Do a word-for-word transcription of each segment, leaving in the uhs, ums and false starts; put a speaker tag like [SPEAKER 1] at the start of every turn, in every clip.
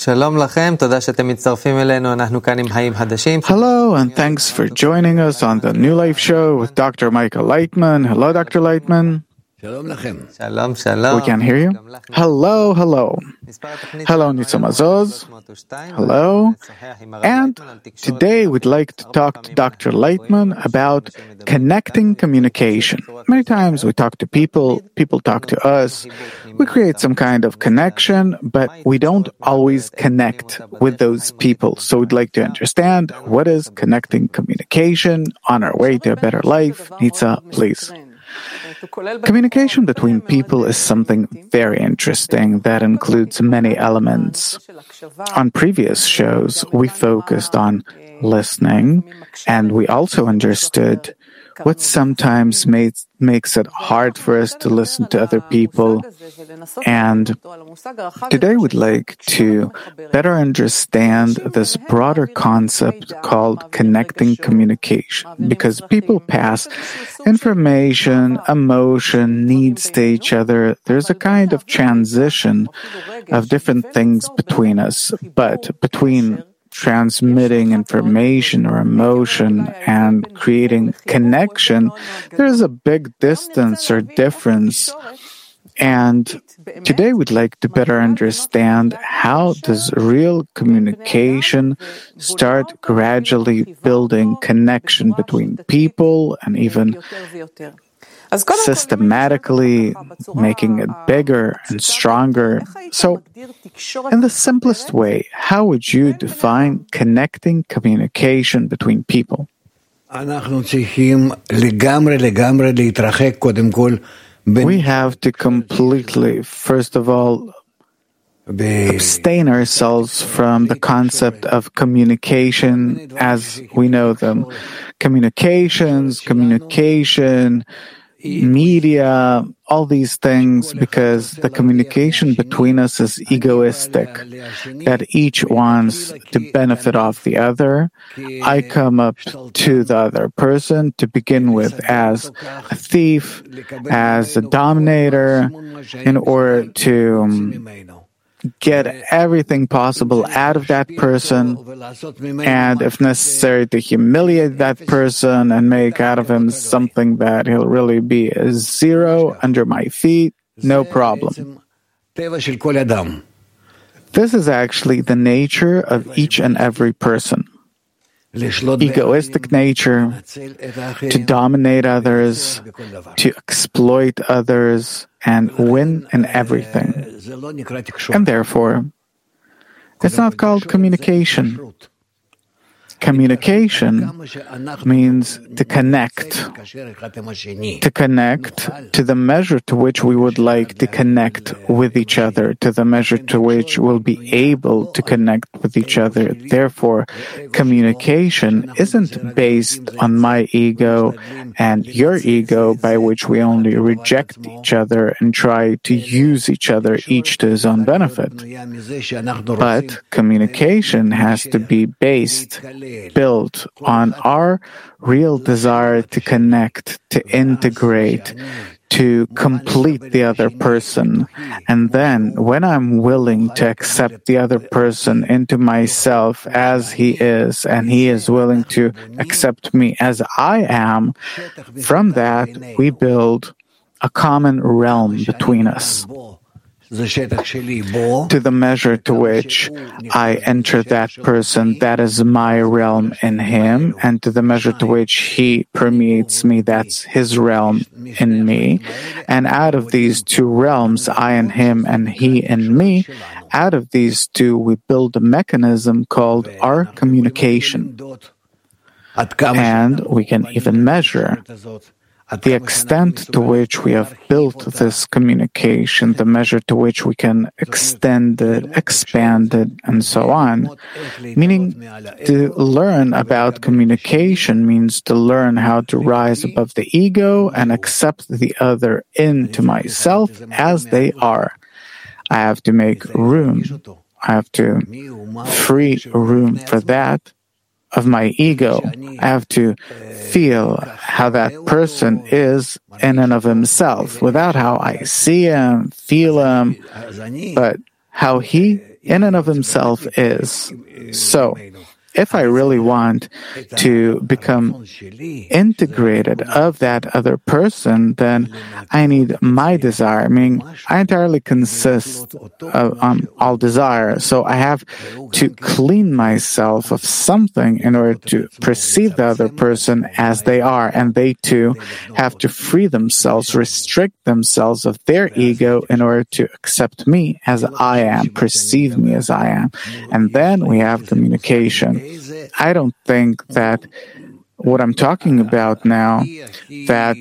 [SPEAKER 1] שלום לכם, תודה שאתם מצטרפים אלינו, אנחנו כאן עם חיים חדשים.
[SPEAKER 2] Hello, and thanks for joining us on the New Life Show with Doctor Michael Leitman. Hello, Doctor Leitman.
[SPEAKER 1] שלום לכם. שלום, שלום.
[SPEAKER 2] We can hear you. Hello, hello. Hello, Nitzam Azoz. Hello. And today we'd like to talk to Doctor Leitman about connecting communication. Many times we talk to people, people talk to us. We create some kind of connection, but we don't always connect with those people. So we'd like to understand what is connecting communication on our way to a better life. Nitza, please. Communication between people is something very interesting that includes many elements. On previous shows, we focused on listening, and we also understood what sometimes makes, makes it hard for us to listen to other people. And today we'd like to better understand this broader concept called connecting communication, because people pass information, emotion, needs to each other. There's a kind of transition of different things between us, but between transmitting information or emotion and creating connection, there's a big distance or difference. And today we'd like to better understand how does real communication start gradually building connection between people and even systematically making it bigger and stronger. So, in the simplest way, how would you define connecting communication between people?
[SPEAKER 3] We
[SPEAKER 2] have to completely, first of all, abstain ourselves from the concept of communication as we know them. Communications, communication, media, all these things, because the communication between us is egoistic, that each wants to benefit off the other. I come up to the other person to begin with as a thief, as a dominator, in order to um, get everything possible out of that person, and if necessary to humiliate that person and make out of him something that he'll really be a zero under my feet, no problem. This is actually the nature of each and every person. Egoistic nature, to dominate others, to exploit others, and win in everything. And therefore, it's not called communication. Communication means to connect, to connect to the measure to which we would like to connect with each other, to the measure to which we'll be able to connect with each other. Therefore, communication isn't based on my ego and your ego, by which we only reject each other and try to use each other, each to his own benefit. But communication has to be based, built on our real desire to connect, to integrate, to complete the other person. And then when I'm willing to accept the other person into myself as he is, and he is willing to accept me as I am, from that we build a common realm between us. To the measure to which I enter that person, that is my realm in him, and to the measure to which he permeates me, that's his realm in me. And out of these two realms, I in him and he in me, out of these two we build a mechanism called our communication. And we can even measure the extent to which we have built this communication, the measure to which we can extend it, expand it, and so on. Meaning, to learn about communication means to learn how to rise above the ego and accept the other into myself as they are. I have to make room. I have to free room for that of my ego. I have to feel how that person is in and of himself, without how I see him, feel him, but how he in and of himself is. So, if I really want to become integrated of that other person, then I need my desire. I mean, I entirely consist of um, all desire. So I have to clean myself of something in order to perceive the other person as they are. And they too have to free themselves, restrict themselves of their ego in order to accept me as I am, perceive me as I am. And then we have communication. I don't think that what I'm talking about now, that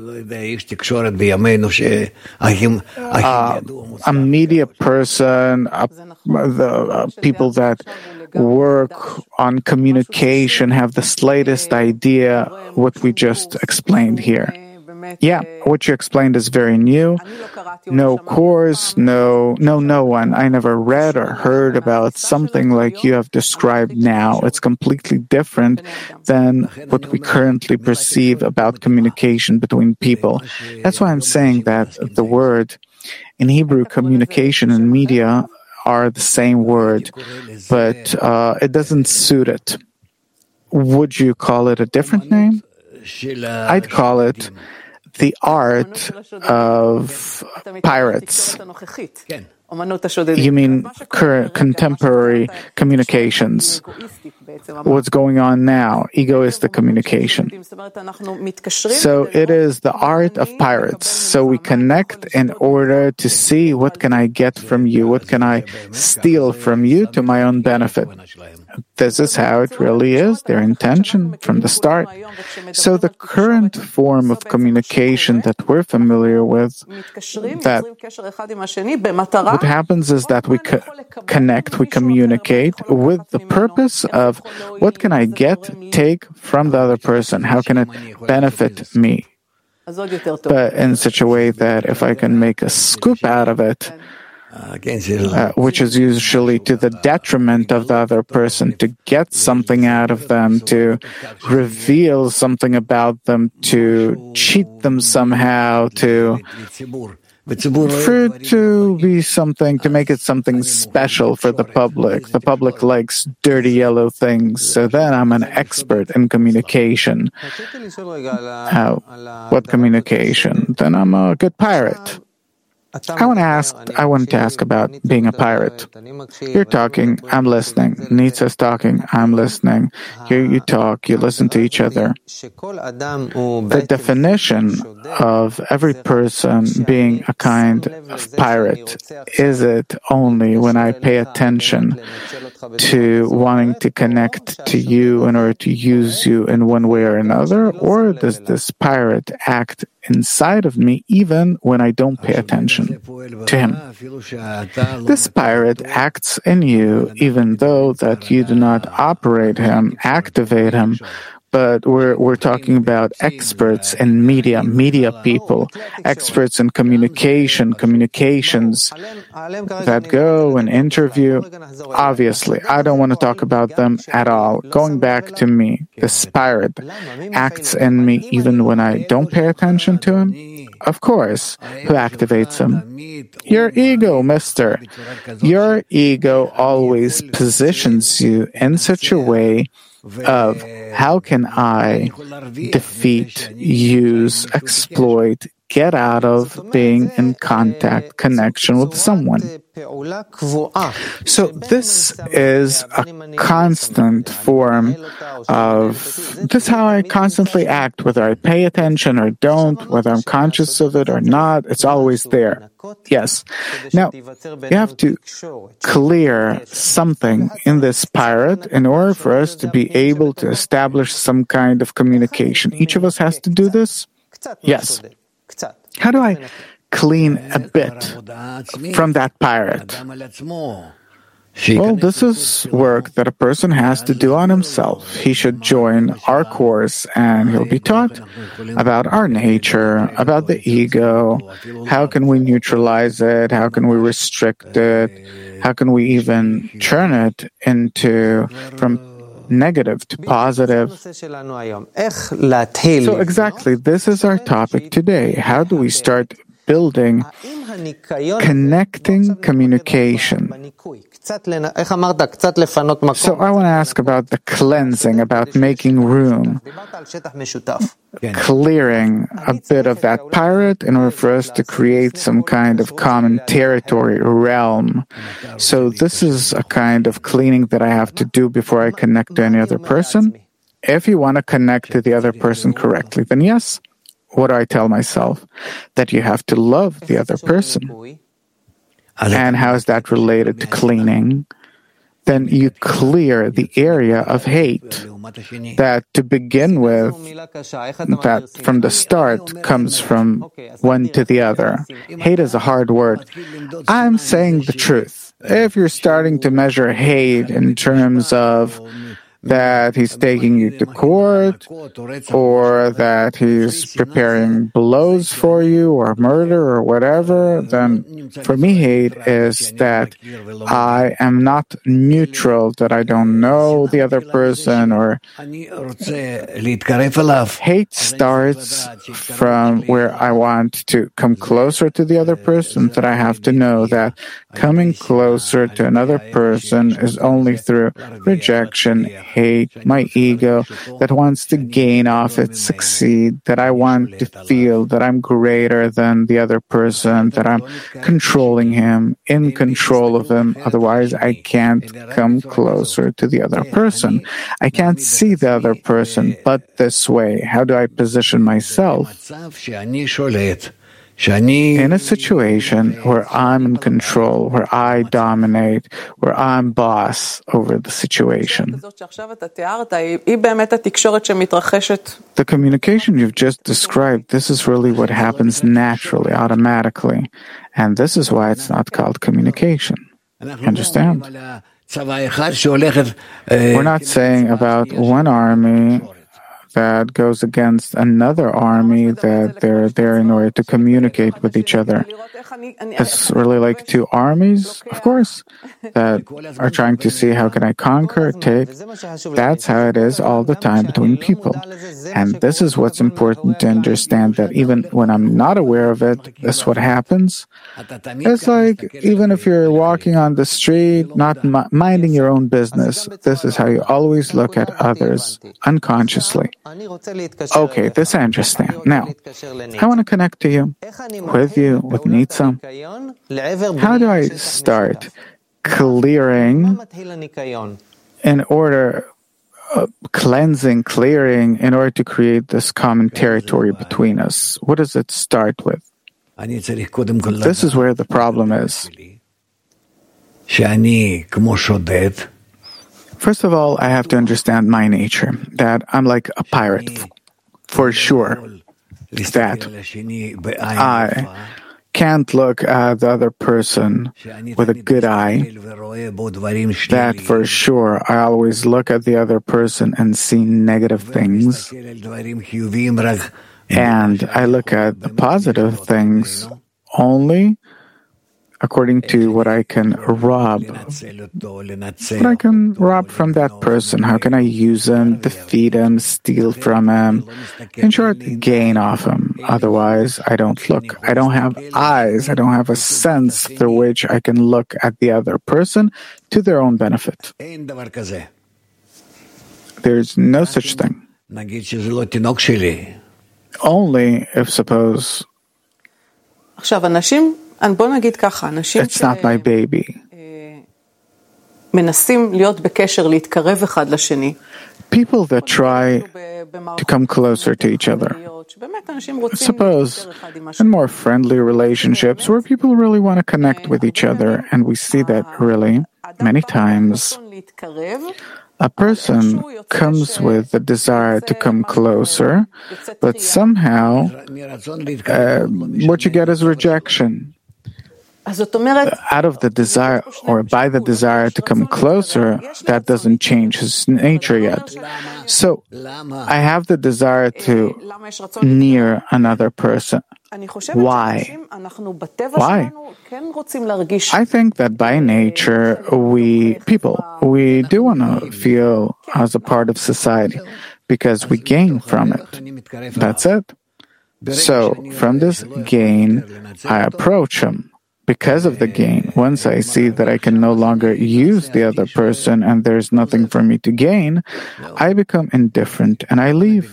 [SPEAKER 2] uh, a media person, uh, the uh, people that work on communication have the slightest idea what we just explained here. Yeah, what you explained is very new. No course, no, no, no one. I never read or heard about something like you have described now. It's completely different than what we currently perceive about communication between people. That's why I'm saying that the word in Hebrew, communication and media are the same word, but uh, it doesn't suit it. Would you call it a different name? I'd call it the art of pirates. You mean current contemporary communications? What's going on now? Egoistic communication. So it is the art of pirates. So we connect in order to see what can I get from you, what can I steal from you to my own benefit. This is how it really is, their intention from the start. So the current form of communication that we're familiar with, that what happens is that we co- connect, we communicate with the purpose of what can I get, take from the other person? How can it benefit me? But in such a way that if I can make a scoop out of it, Uh, which is usually to the detriment of the other person, to get something out of them, to reveal something about them, to cheat them somehow, to for it to be something, to make it something special for the public. The public likes dirty yellow things, so then I'm an expert in communication. How? What communication? Then I'm a good pirate. I want to ask. I wanted to ask about being a pirate. You're talking, I'm listening. Nitza's talking, I'm listening. Here you talk, you listen to each other. The definition of every person being a kind of pirate, is it only when I pay attention to wanting to connect to you in order to use you in one way or another, or does this pirate act inside of me even when I don't pay attention to him? This pirate acts in you even though that you do not operate him, activate him. But we're we're talking about experts in media, media people, experts in communication, communications that go and interview. Obviously, I don't want to talk about them at all. Going back to me, the spirit acts in me even when I don't pay attention to him. Of course, who activates him? Your ego, mister. Your ego always positions you in such a way of how can I defeat, use, exploit, get out of being in contact, connection with someone. So this is a constant form of, this is how I constantly act, whether I pay attention or don't, whether I'm conscious of it or not, it's always there. Yes. Now, you have to clear something in this pirate in order for us to be able to establish some kind of communication. Each of us has to do this? Yes. How do I clean a bit from that pirate? Well, this is work that a person has to do on himself. He should join our course and he'll be taught about our nature, about the ego, how can we neutralize it, how can we restrict it, how can we even turn it into, from negative to positive. So exactly, this is our topic today. How do we start building connecting communication. So I want to ask about the cleansing, about making room, clearing a bit of that pirate in order for us to create some kind of common territory, realm. So this is a kind of cleaning that I have to do before I connect to any other person. If you want to connect to the other person correctly, then yes. What do I tell myself? That you have to love the other person. And how is that related to cleaning? Then you clear the area of hate that to begin with, that from the start comes from one to the other. Hate is a hard word. I'm saying the truth. If you're starting to measure hate in terms of that he's taking you to court, or that he's preparing blows for you, or murder, or whatever, then for me hate is that I am not neutral, that I don't know the other person, or hate starts from where I want to come closer to the other person, that I have to know that coming closer to another person is only through rejection, hate, my ego that wants to gain off it, succeed, that I want to feel that I'm greater than the other person, that I'm controlling him, in control of him. Otherwise, I can't come closer to the other person. I can't see the other person but this way. How do I position myself? In a situation where I'm in control, where I dominate, where I'm boss over the situation. The communication you've just described, this is really what happens naturally, automatically. And this is why it's not called communication. Understand? We're not saying about one army that goes against another army, that they're there in order to communicate with each other. It's really like two armies, of course, that are trying to see how can I conquer, take. That's how it is all the time between people. And this is what's important to understand, that even when I'm not aware of it, this is what happens. It's like even if you're walking on the street, not m- minding your own business, this is how you always look at others, unconsciously. Okay, this I understand. Now, I want to connect to you, with you, with Nitsa. How do I start clearing in order, uh, cleansing, clearing, in order to create this common territory between us? What does it start with? This is where the problem is. First of all, I have to understand my nature, that I'm like a pirate, for sure, that I can't look at the other person with a good eye, that for sure I always look at the other person and see negative things, and I look at the positive things only according to what I can rob. What I can rob from that person. How can I use him, defeat him, steal from him? In short, gain off him. Otherwise, I don't look. I don't have eyes. I don't have a sense through which I can look at the other person to their own benefit. There's no such thing. Only if, suppose, it's not my baby. People that try to come closer to each other. Suppose in more friendly relationships where people really want to connect with each other, and we see that really many times. A person comes with the desire to come closer, but somehow uh, what you get is rejection. Out of the desire, or by the desire to come closer, that doesn't change his nature yet. So, I have the desire to near another person. Why? Why? I think that by nature, we, people, we do want to feel as a part of society, because we gain from it. That's it. So, from this gain, I approach him. Because of the gain, once I see that I can no longer use the other person and there's nothing for me to gain, I become indifferent and I leave.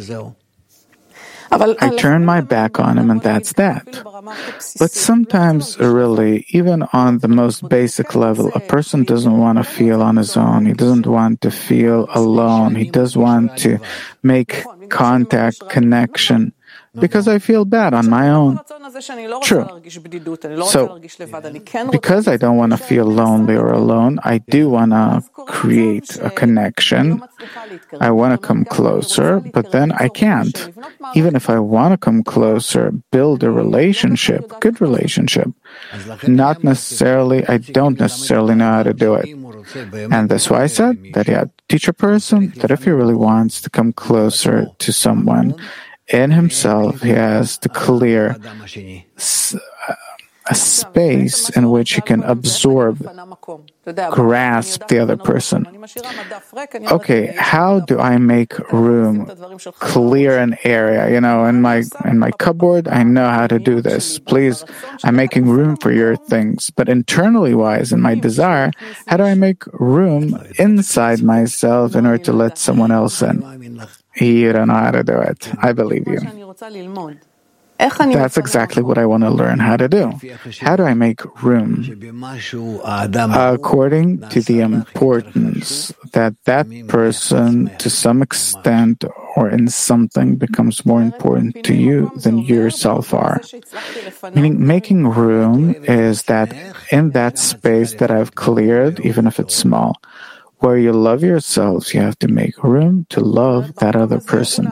[SPEAKER 2] I turn my back on him and that's that. But sometimes, really, even on the most basic level, a person doesn't want to feel on his own. He doesn't want to feel alone. He does want to make contact, connection, because I feel bad on my own. True. So, because I don't want to feel lonely or alone, I do want to create a connection. I want to come closer, but then I can't. Even if I want to come closer, build a relationship, good relationship, not necessarily, I don't necessarily know how to do it. And that's why I said that, yeah, teach a person that if he really wants to come closer to someone, in himself, he has to clear a space in which he can absorb, grasp the other person. Okay, how do I make room, clear an area? You know, in my in my cupboard, I know how to do this. Please, I'm making room for your things. But internally wise, in my desire, how do I make room inside myself in order to let someone else in? You don't know how to do it. I believe you. That's exactly what I want to learn how to do. How do I make room? According to the importance that that person, to some extent or in something, becomes more important to you than you yourself are. Meaning, making room is that in that space that I've cleared, even if it's small, where you love yourselves, you have to make room to love that other person.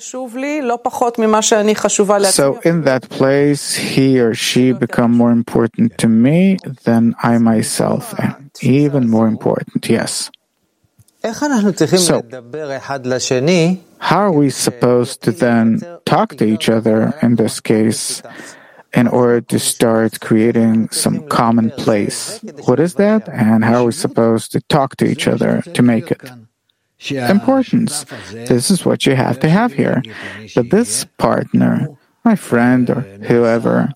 [SPEAKER 2] So in that place, he or she become more important to me than I myself am. Even more important, yes. So, how are we supposed to then talk to each other in this case, in order to start creating some common place? What is that? And how are we supposed to talk to each other to make it? Importance. This is what you have to have here. That this partner, my friend or whoever,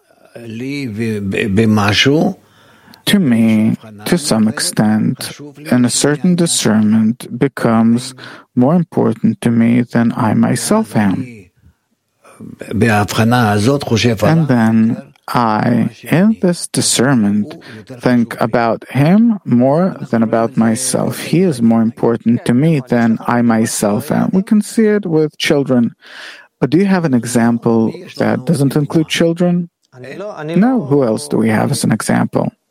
[SPEAKER 2] to me, to some extent, in a certain discernment, becomes more important to me than I myself am. And then I, in this discernment, think about him more than about myself. He is more important to me than I myself am. We can see it with children. But do you have an example that doesn't include children? No. Who else do we have as an example? I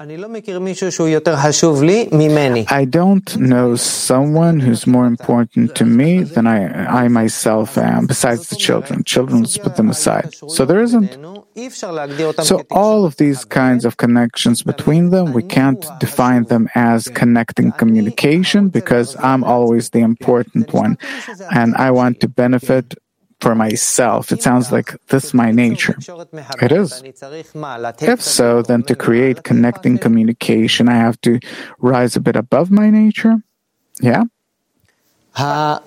[SPEAKER 2] don't know someone who's more important to me than I, I myself am, besides the children. Children, let's put them aside. So there isn't. So all of these kinds of connections between them, we can't define them as connecting communication because I'm always the important one and I want to benefit for myself. It sounds like this is my nature. It is. If so, then to create connecting communication, I have to rise a bit above my nature. Yeah?
[SPEAKER 1] One,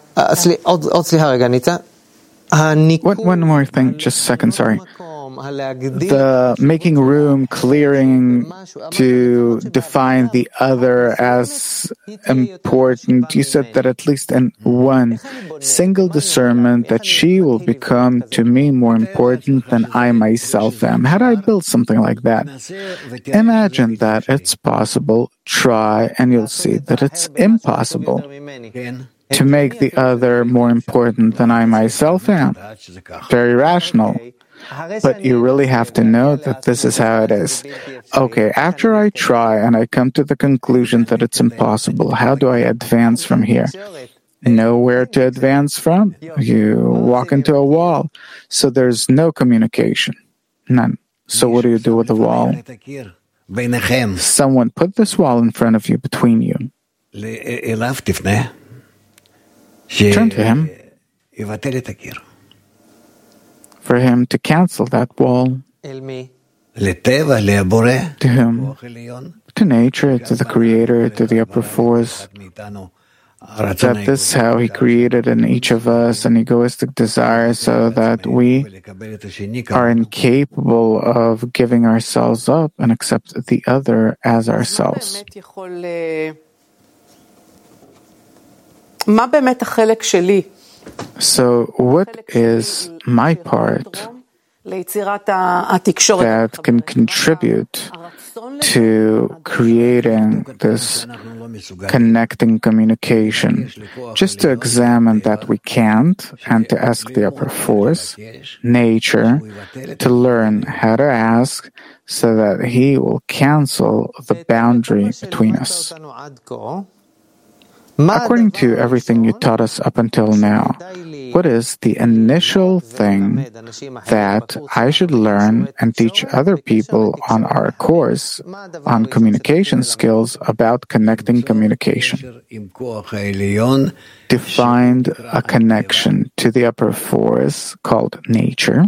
[SPEAKER 1] one more thing, just a second, sorry. The making room, clearing to define the other as important. You said that at least in one single discernment that she will become to me more important than I myself am. How do I build something like that? Imagine that it's possible. Try and you'll see that it's impossible to make the other more important than I myself am. Very rational. But you really have to know that this is how it is. Okay, after I try and I come to the conclusion that it's impossible, how do I advance from here? Know where to advance from? You walk into a wall. So there's no communication. None. So what do you do with the wall? Someone put this wall in front of you, between you. Turn to him. For him to cancel that wall. To whom? To nature, to the Creator, to the upper force. that this is how He created in each of us an egoistic desire so that we are incapable of giving ourselves up and accept the other as ourselves. So what is my part that can contribute to creating this connecting communication? Just to examine that we can't, and to ask the upper force, nature, to learn how to ask so that He will cancel the boundary between us. According to everything you taught us up until now, what is the initial thing that I should learn and teach other people on our course on communication skills about connecting communication? To find a connection to the upper force called nature,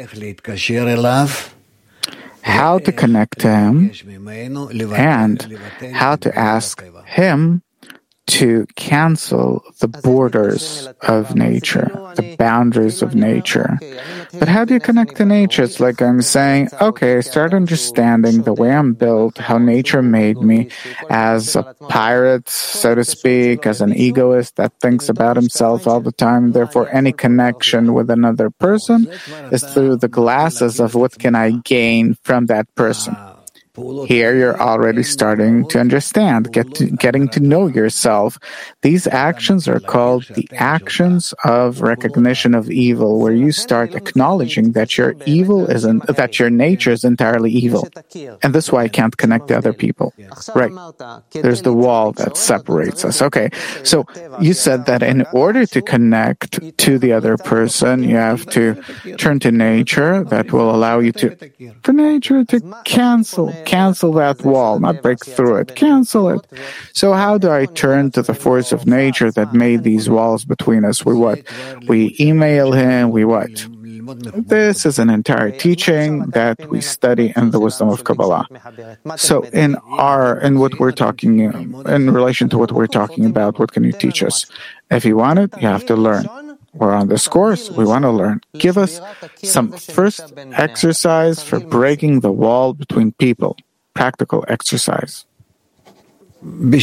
[SPEAKER 1] how to connect to Him, and how to ask Him to cancel the borders of nature, the boundaries of nature. But how do you connect to nature? It's like I'm saying, okay, I start understanding the way I'm built, how nature made me as a pirate, so to speak, as an egoist that thinks about himself all the time. Therefore, any connection with another person is through the glasses of what can I gain from that person. Here you're already starting to understand, get to, getting to know yourself. These actions are called the actions of recognition of evil, where you start acknowledging that your evil isn't, that your nature is entirely evil. And that's why I can't connect to other people. Right. There's the wall that separates us. Okay. So you said that in order to connect to the other person, you have to turn to nature that will allow you to, for nature to cancel Cancel that wall, not break through it. Cancel it. So how do I turn to the force of nature that made these walls between us? We what? We email Him, we what? This is an entire teaching that we study in the wisdom of Kabbalah. So in our, in what we're talking, in relation to what we're talking about, what can you teach us? If you want it, you have to learn. We're on this course. We want to learn. Give us some first exercise for breaking the wall between people. Practical exercise. What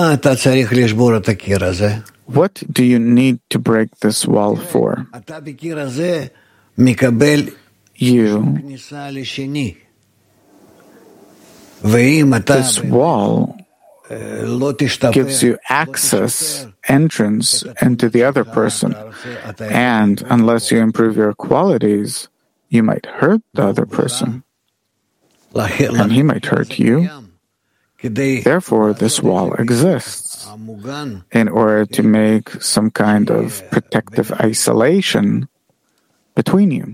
[SPEAKER 1] do you need to break this wall for? You. This wall gives you access, entrance into the other person. And unless you improve your qualities, you might hurt the other person. And he might hurt you. Therefore, this wall exists in order to make some kind of protective isolation between you.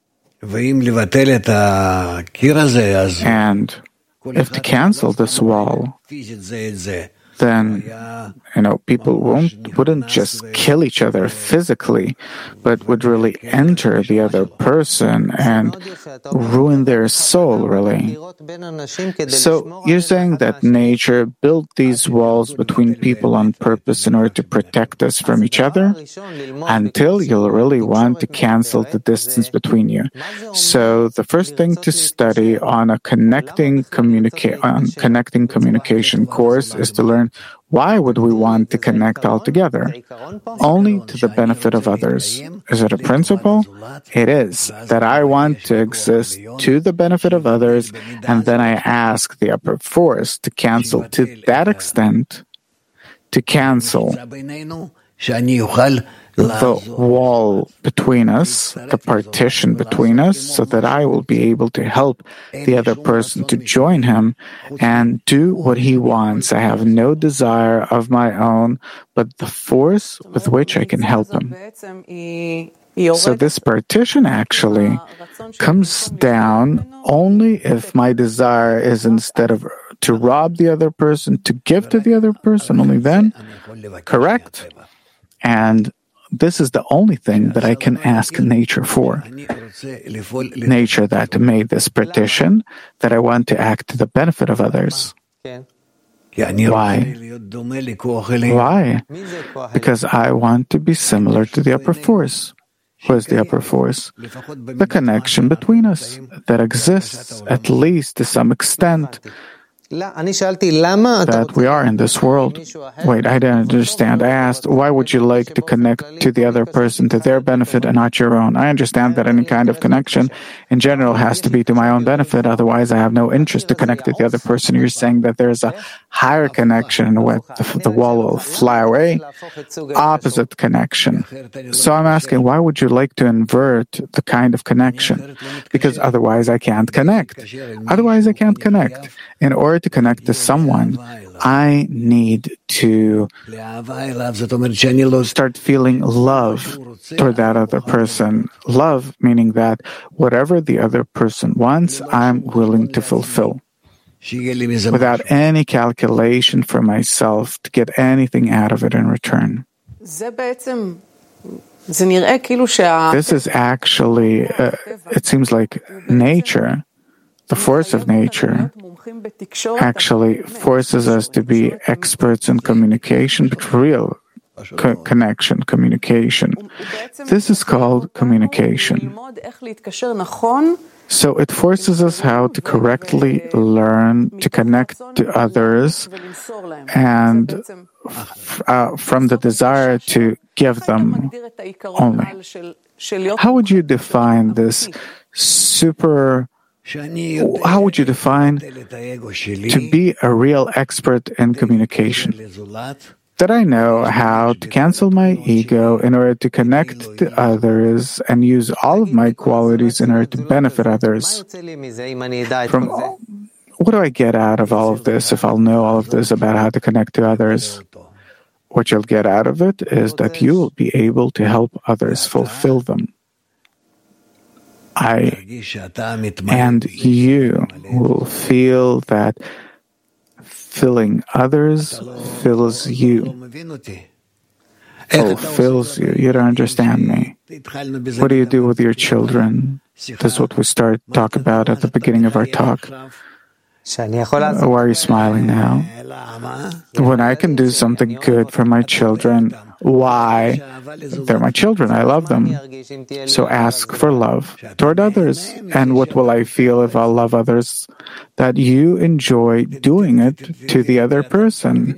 [SPEAKER 1] And if to cancel this wall, then, you know, people won't, wouldn't just kill each other physically, but would really enter the other person and ruin their soul, really. So you're saying that nature built these walls between people on purpose in order to protect us from each other until you'll really want to cancel the distance between you. So the first thing to study on a connecting communica- on connecting communication course is to learn why would we want to connect all together? Only to the benefit of others. Is it a principle? It is, that I want to exist to the benefit of others, and then I ask the upper force to cancel to that extent, to cancel the wall between us, the partition between us, so that I will be able to help the other person to join him and do what he wants. I have no desire of my own, but the force with which I can help him. So this partition actually comes down only if my desire is, instead of to rob the other person, to give to the other person, only then. Correct? And this is the only thing that I can ask nature for. Nature that made this partition, that I want to act to the benefit of others. Why? Why? Because I want to be similar to the upper force. Who is the upper force? The connection between us that exists, at least to some extent, that we are in this world. Wait, I didn't understand. I asked, why would you like to connect to the other person to their benefit and not your own? I understand that any kind of connection in general has to be to my own benefit. Otherwise, I have no interest to connect to the other person. You're saying that there's a higher connection with the, the wall will fly away, opposite connection. So I'm asking, why would you like to invert the kind of connection? Because otherwise I can't connect. Otherwise I can't connect. In order to connect to someone, I need to start feeling love toward that other person. Love meaning that whatever the other person wants, I'm willing to fulfill. Without any calculation for myself to get anything out of it in return. This is actually, uh, it seems like nature, the force of nature, actually forces us to be experts in communication, but real co- connection, communication. This is called communication. So it forces us how to correctly learn to connect to others and uh, from the desire to give them only. How would you define this super How would you define to be a real expert in communication? That I know how to cancel my ego in order to connect to others and use all of my qualities in order to benefit others. From what do I get out of all of this if I'll know all of this about how to connect to others? What you'll get out of it is that you will be able to help others fulfill them. I and you will feel that filling others fills you, fulfills you. You don't understand me. What do you do with your children? This is what we start talk about at the beginning of our talk. Why are you smiling now? When I can do something good for my children, why? They're my children. I love them. So ask for love toward others. And what will I feel if I love others? That you enjoy doing it to the other person.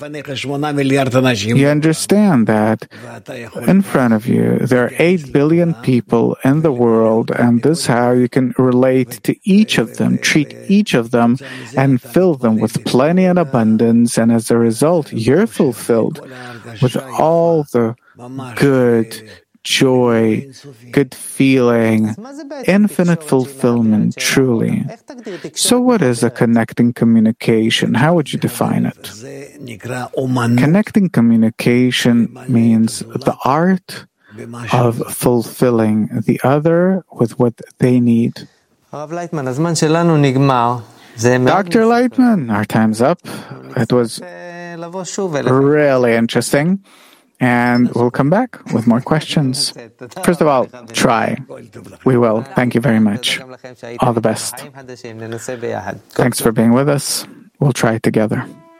[SPEAKER 1] You understand that in front of you, there are eight billion people in the world, and this is how you can relate to each of them, treat each of them, and fill them with plenty and abundance. And as a result, you're fulfilled with all the good joy, good feeling, infinite fulfillment, truly. So what is a connecting communication? How would you define it? Connecting communication means the art of fulfilling the other with what they need. Doctor Lightman, our time's up. It was really interesting. And we'll come back with more questions. First of all, try. We will. Thank you very much. All the best. Thanks for being with us. We'll try it together.